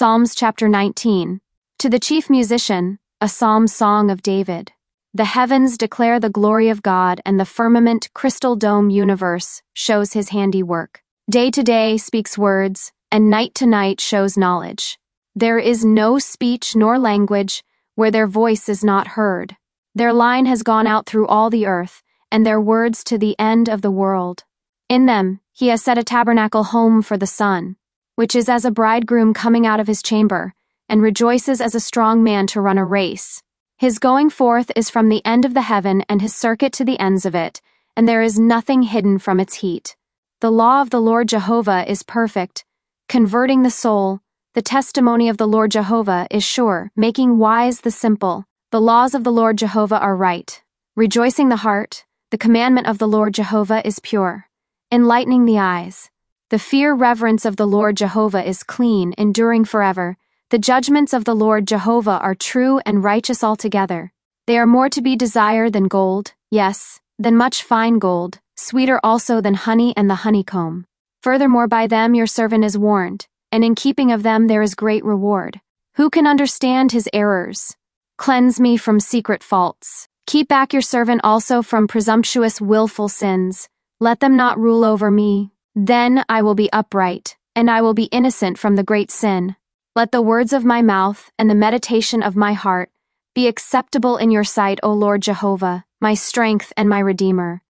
Psalms chapter 19. To the chief musician, a psalm song of David. The heavens declare the glory of God, and the firmament crystal dome universe shows his handiwork. Day to day speaks words, and night to night shows knowledge. There is no speech nor language where their voice is not heard. Their line has gone out through all the earth, and their words to the end of the world. In them he has set a tabernacle home for the sun, which is as a bridegroom coming out of his chamber, and rejoices as a strong man to run a race. His going forth is from the end of the heaven, and his circuit to the ends of it, and there is nothing hidden from its heat. The law of the Lord Jehovah is perfect, converting the soul. The testimony of the Lord Jehovah is sure, making wise the simple. The laws of the Lord Jehovah are right, rejoicing the heart. The commandment of the Lord Jehovah is pure, enlightening the eyes. The fear reverence of the Lord Jehovah is clean, enduring forever. The judgments of the Lord Jehovah are true and righteous altogether. They are more to be desired than gold, yes, than much fine gold, sweeter also than honey and the honeycomb. Furthermore, by them your servant is warned, and in keeping of them there is great reward. Who can understand his errors? Cleanse me from secret faults. Keep back your servant also from presumptuous willful sins. Let them not rule over me. Then I will be upright, and I will be innocent from the great sin. Let the words of my mouth and the meditation of my heart be acceptable in your sight, O Lord Jehovah, my strength and my Redeemer.